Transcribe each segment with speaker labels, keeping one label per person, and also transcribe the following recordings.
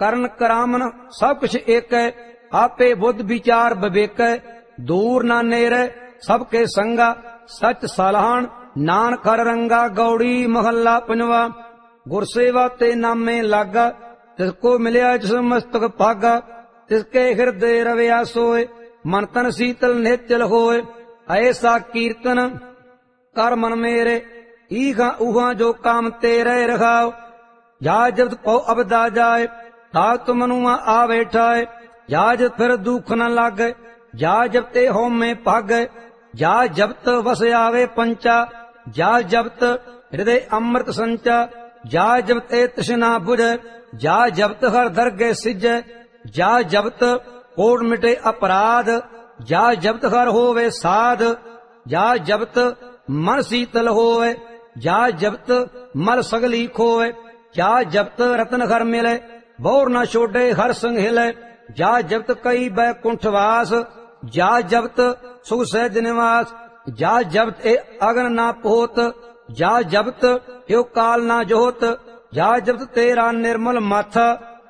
Speaker 1: ਕਰਨ ਕਰਾਮਨ ਸਭ ਕੁਛ ਏਕੈ। ਆਪੇ ਬੁੱਧ ਵਿਚਾਰ ਵਿਵੇਕੈ, ਦੂਰ ਨਾ ਨੇਰੈ ਸਭ ਕੇ ਸੰਗਾ। ਸਚ ਸਲਾਹਣ ਨਾਨਕ ਹਰ ਰੰਗਾ। ਗੌੜੀ ਮਹੱਲਾ ਪੰਜਵਾ। ਗੁਰਸੇਵਾ ਤੇ ਨਾਮੇ ਲਾਗਾ, ਤਿਸ ਕੋ ਮਿਲਿਆ ਜਿਸ ਮਸਤਕ ਭਾਗਾ। ਤਿਸਕੇ ਹਿਰਦੇ ਰਵਿਆ ਸੋਏ, ਮਨ ਤਨ ਸੀਤਲ ਨਿਹਚਲ ਹੋਏ। ਐਸਾ ਕੀਰਤਨ ਕਰ ਮਨ ਮੇਰੇ, ਈਹਾਂ ਊਹਾਂ ਜੋ ਕਾਮ ਤੇਰੇ ਰਖਾਓ। ਜਾ ਜਬ ਪਉ ਅਬਦਾ ਜਾਏ, ਤਾ ਤੁਮਨੂਆ ਆ ਬੈਠਾਏ। ਜਾ ਜਬ ਫਿਰ ਦੁਖ ਨ ਲਾਗੇ, ਜਾ ਜਬ ਤੇ ਹੋਮੇ ਭਾਗੇ। ਜਾ ਜਬਤ ਵਸ ਆਵੇ ਪੰਚਾ, ਜਾ ਜਬਤ ਹਿਰਦੇ ਅੰਮ੍ਰਿਤ ਸੰਚਾ। ਜਾ ਜਬਤ ਤੇ ਤ੍ਰਿਸ਼ਨਾ ਬੁਝੈ, ਜਾ ਜਬਤ ਹਰ ਦਰਗੇ ਸਿਜੈ। ਜਾ ਜਬਤ ਕੋਟ ਮਿਟੇ ਅਪਰਾਧ, ਜਾ ਜਬਤ ਹਰ ਹੋਵੇ ਸਾਧ। ਜਾ ਜਬਤ ਮਨ ਸੀਤਲ ਹੋਵੇ, ਜਾ ਜਬਤ ਮਲ ਸਗਲੀ ਖੋਵੇ। ਜਾ ਜਬਤ ਰਤਨ ਘਰ ਮਿਲੇ, ਬੋਰ ਨਾ ਛੋਡੇ ਹਰ ਸੰਗ ਹਿਲੇ। ਜਾ ਜਬਤ ਕਈ ਬੈਕੁੰਠ ਵਾਸ, ਜਾ ਜਬਤ ਸੁਖ ਸਹਿਜ ਨਿਵਾਸ। ਜਾ ਜਬਤ ਇਹ ਅਗਨ ਨਾ ਪੋਤ, ਜਾ ਜਬਤ ਇਹ ਕਾਲ ਨਾ ਜੋਤ। ਜਾ ਜਬਤ ਤੇਰਾ ਨਿਰਮਲ ਮਾਥਾ,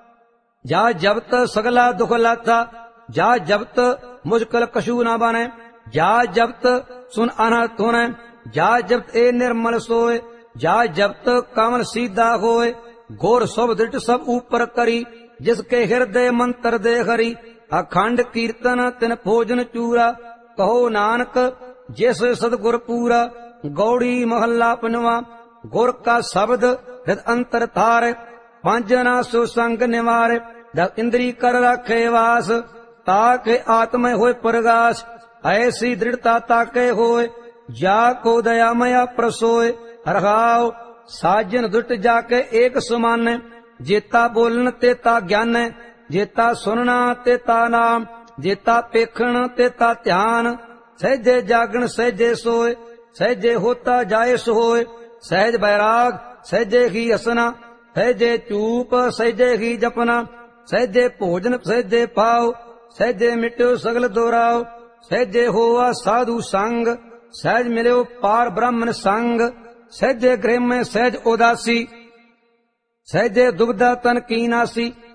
Speaker 1: ਜਾ ਜਬਤ ਸਗਲਾ ਦੁਖ ਲਾਥਾ। ਜਾ ਜਬਤ ਮੁਸ਼ਕਲ ਕਛੂ ਨਾ ਬਣੇ, ਜਾ ਜਬਤ ਸੁਨ ਅਨਹਤ ਹੋਣੇ। ਜਾ ਜਬਤ ਇਹ ਨਿਰਮਲ ਸੋਏ, ਜਾ ਜਬਤ ਕਮਲ ਸੀधा ਹੋਏ। ਗੋਰ ਸਭ ਦ੍ਰਿਟ ਸਭ ਉਪਰ ਕਰੀ, ਜਿਸਕੇ ਹਿਰਦੇ ਮੰਤਰ ਦੇ ਹਰੀ। ਅਖੰਡ ਕੀਰਤਨ ਤਿਨ ਭੋਜਨ ਚੂਰਾ, ਕਹੋ ਨਾਨਕ ਜਿਸ ਸਤਿਗੁਰ ਪੂਰਾ। ਗੌੜੀ ਮਹੱਲਾ ਪੰਜਵਾ। ਗੁਰ ਕਾ ਸ਼ਬਦ ਹਿਤ ਅੰਤਰ ਥਾਰੇ, ਪੰਜ ਨਾ ਸੋ ਸੰਗ ਨਿਵਾਰੇ। ਦਸ ਇੰਦਰੀ ਕਰ ਰਾਖੇ ਵਾਸ, ਤਾਕੇ ਆਤਮੈ ਹੋਏ ਪ੍ਰਗਾਸ। ਐਸੀ ਦ੍ਰਿੜਤਾ ਤਾਕੇ ਹੋਏ, ਜਾ ਕੋ ਦਇਆ ਮਇਆ ਪ੍ਰਸੋਏ। ਰਹਾਉ ਸਾਜਨ ਦੁਟ ਜਾਕੇ ਏਕ ਸਮਾਨੈ, ਜੇਤਾ ਬੋਲਣ ਤੇਤਾ ਗਿਆਨੈ। ਜੇਤਾ ਸੁਨਣਾ ਤੇਤਾ ਨਾਮ, ਜੇਤਾ ਪੇਖਣ ਤੇਤਾ ਧਿਆਨ। ਸਹਿਜੇ ਜਾਗਣ ਸਹਿਜੇ ਸੋਏ, ਸਹਿਜੇ ਹੋਤਾ ਜਾਏ ਸੋਏ। ਸਹਿਜ ਬੈਰਾਗ ਸਹਿਜੇ ਹੀ ਹਸਨਾ, ਸਹਿਜੇ ਚੂਪ ਸਹਿਜੇ ਹੀ ਜਪਨਾ। ਸਹਿਜੇ ਭੋਜਨ ਸਹਿਜੇ ਪਾਓ, ਸਹਿਜੇ ਮਿਟਿਓ ਸਗਲ ਦੋਰਾਓ। ਸਹਿਜੇ ਹੋਆ ਸਾਧੂ ਸੰਗ, ਸਹਿਜ ਮਿਲਿਓ ਪਾਰ ਬ੍ਰਹਮਨ ਸੰਗ। ਸਹਿਜੇ ਗ੍ਰਹਿ ਮੈਂ ਸਹਿਜ ਉਦਾਸੀ, ਸਹਿਜੇ ਦੁਬਦਾ ਤਨ ਕੀ ਨਾਸੀ।